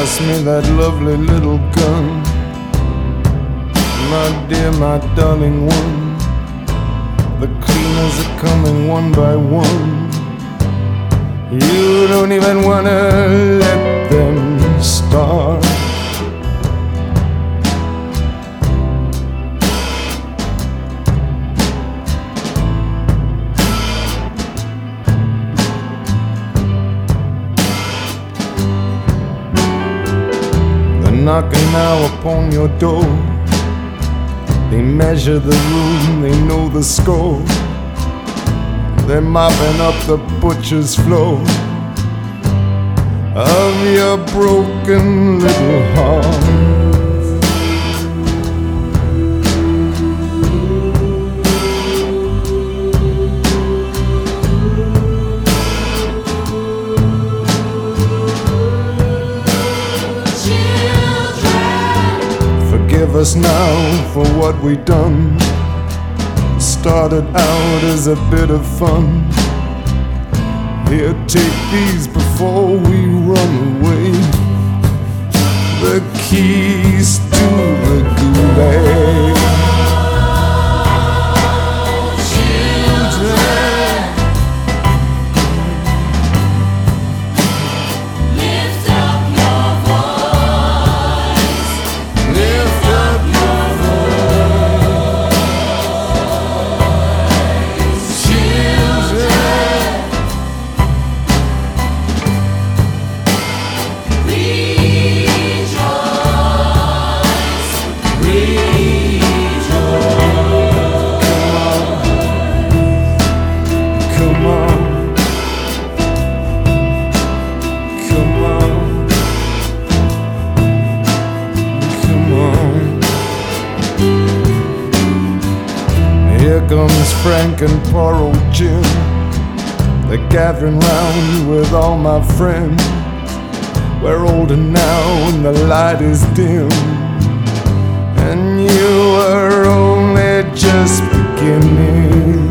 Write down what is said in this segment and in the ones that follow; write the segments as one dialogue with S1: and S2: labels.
S1: pass me that lovely little gun. My dear, my darling one, the cleaners are coming one by one. You don't even wanna let them start. They're knocking now upon your door. They measure the room, they know the score. They're mopping up the butcher's floor of your broken little heart. Forgive us now for what we done. Started out as a bit of fun. Here, take these before we run away. The keys to the gulag. Here comes Frank and poor old Jim. They're gathering round with all my friends. We're older now and the light is dim, and you are only just beginning.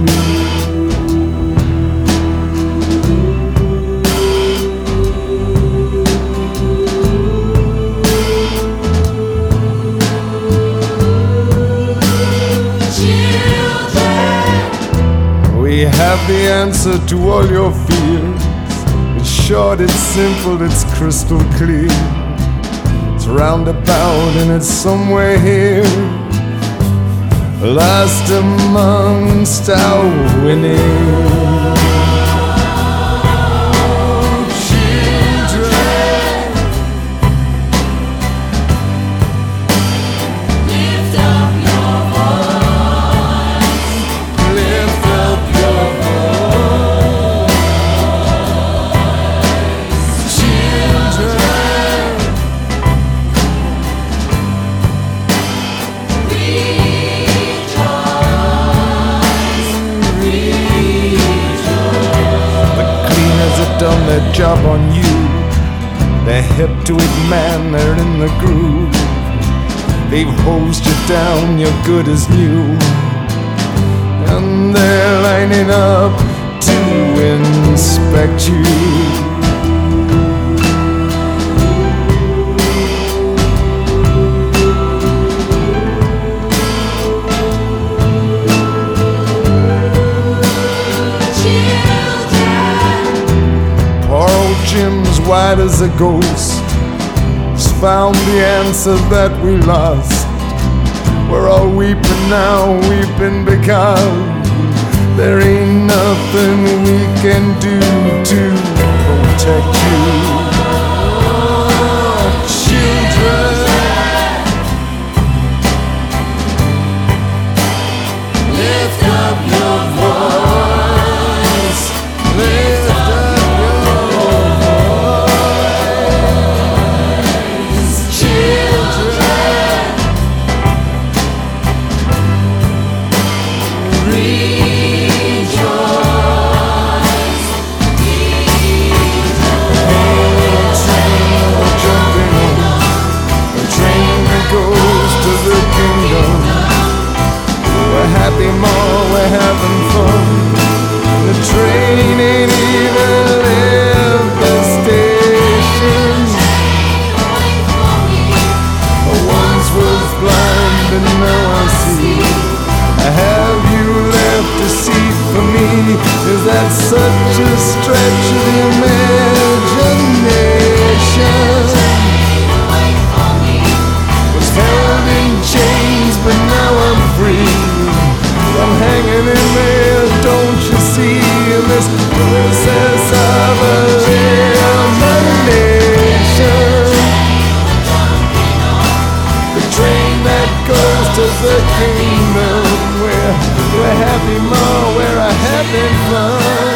S1: We have the answer to all your fears. It's short, it's simple, it's crystal clear. It's roundabout and it's somewhere here, lost amongst our winning. Done their job on you. They're hip to it, man, they're in the groove. They've hosed you down, you're good as new, and they're lining up to inspect you. Jim's white as a ghost has found the answer that we lost. We're all weeping now, weeping because there ain't nothing we can do to protect you. Children, lift up your voice. Lift up but now I see. Have you left a seat for me? Is that such a stretch of the imagination? Was held in chains, but now I'm free. I'm hanging in there, don't you see? This process of elimination. The train that goes to the kingdom, where happy more, where I have been fun.